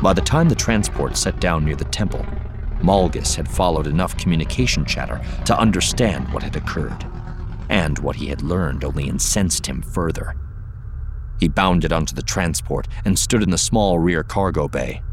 By the time the transport set down near the temple, Malgus had followed enough communication chatter to understand what had occurred, and what he had learned only incensed him further. He bounded onto the transport and stood in the small rear cargo bay.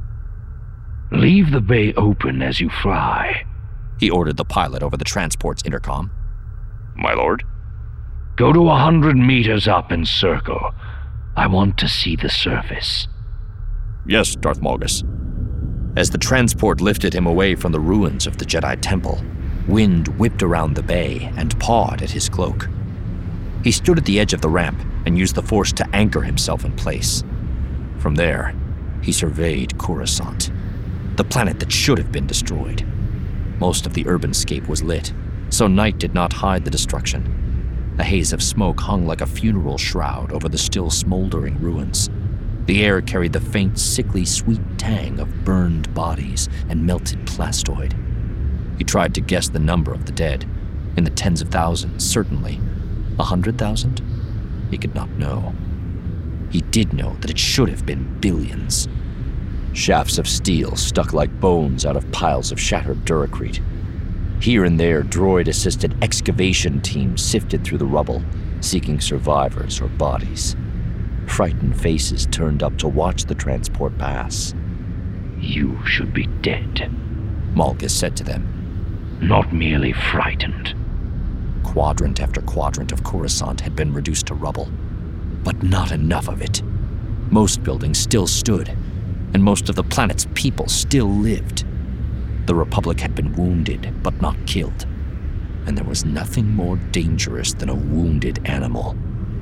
"Leave the bay open as you fly," he ordered the pilot over the transport's intercom. "My lord?" "Go to 100 meters up and circle. I want to see the surface." "Yes, Darth Malgus." As the transport lifted him away from the ruins of the Jedi Temple, wind whipped around the bay and pawed at his cloak. He stood at the edge of the ramp and used the Force to anchor himself in place. From there, he surveyed Coruscant, the planet that should have been destroyed. Most of the urbanscape was lit, so night did not hide the destruction. A haze of smoke hung like a funeral shroud over the still smoldering ruins. The air carried the faint, sickly, sweet tang of burned bodies and melted plastoid. He tried to guess the number of the dead. In the tens of thousands, certainly. 100,000? He could not know. He did know that it should have been billions. Shafts of steel stuck like bones out of piles of shattered Duracrete. Here and there, droid-assisted excavation teams sifted through the rubble, seeking survivors or bodies. Frightened faces turned up to watch the transport pass. "You should be dead," Malgus said to them. "Not merely frightened." Quadrant after quadrant of Coruscant had been reduced to rubble, but not enough of it. Most buildings still stood, and most of the planet's people still lived. The Republic had been wounded, but not killed, and there was nothing more dangerous than a wounded animal.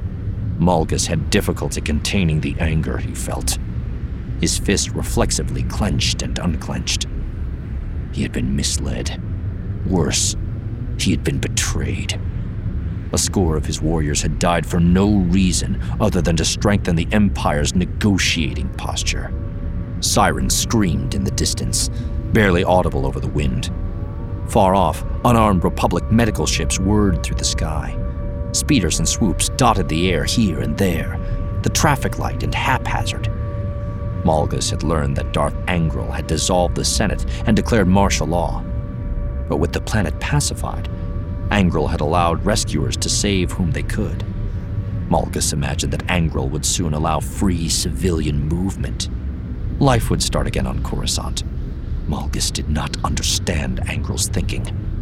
Malgus had difficulty containing the anger he felt. His fist reflexively clenched and unclenched. He had been misled. Worse, he had been betrayed. A score of his warriors had died for no reason other than to strengthen the Empire's negotiating posture. Sirens screamed in the distance, barely audible over the wind. Far off, unarmed Republic medical ships whirred through the sky. Speeders and swoops dotted the air here and there, the traffic light and haphazard. Malgus had learned that Darth Angral had dissolved the Senate and declared martial law. But with the planet pacified, Angral had allowed rescuers to save whom they could. Malgus imagined that Angral would soon allow free civilian movement. Life would start again on Coruscant. Malgus did not understand Angral's thinking.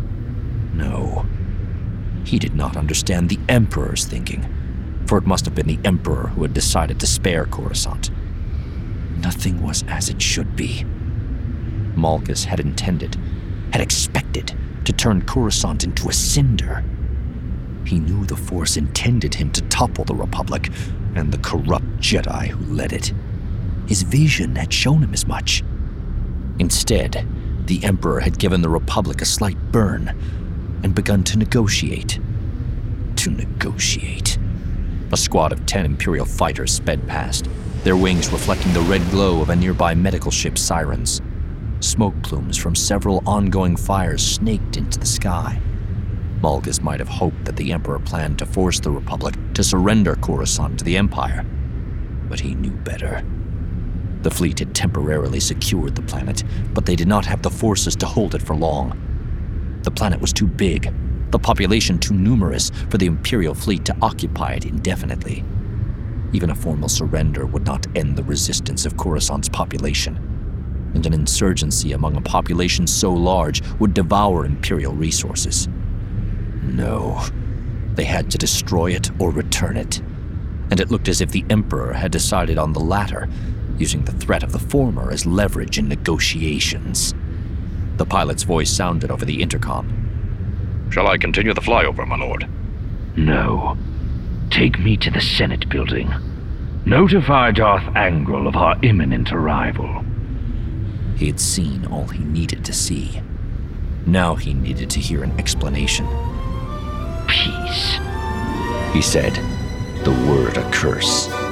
No, he did not understand the Emperor's thinking, for it must have been the Emperor who had decided to spare Coruscant. Nothing was as it should be. Malgus had intended, had expected, to turn Coruscant into a cinder. He knew the Force intended him to topple the Republic and the corrupt Jedi who led it. His vision had shown him as much. Instead, the Emperor had given the Republic a slight burn and begun to negotiate. To negotiate. A squad of 10 Imperial fighters sped past, their wings reflecting the red glow of a nearby medical ship's sirens. Smoke plumes from several ongoing fires snaked into the sky. Malgus might have hoped that the Emperor planned to force the Republic to surrender Coruscant to the Empire, but he knew better. The fleet had temporarily secured the planet, but they did not have the forces to hold it for long. The planet was too big, the population too numerous for the Imperial fleet to occupy it indefinitely. Even a formal surrender would not end the resistance of Coruscant's population, and an insurgency among a population so large would devour Imperial resources. No, they had to destroy it or return it, and it looked as if the Emperor had decided on the latter, using the threat of the former as leverage in negotiations. The pilot's voice sounded over the intercom. "Shall I continue the flyover, my lord?" "No. Take me to the Senate building. Notify Darth Angral of our imminent arrival." He had seen all he needed to see. Now he needed to hear an explanation. "Peace," he said, the word a curse.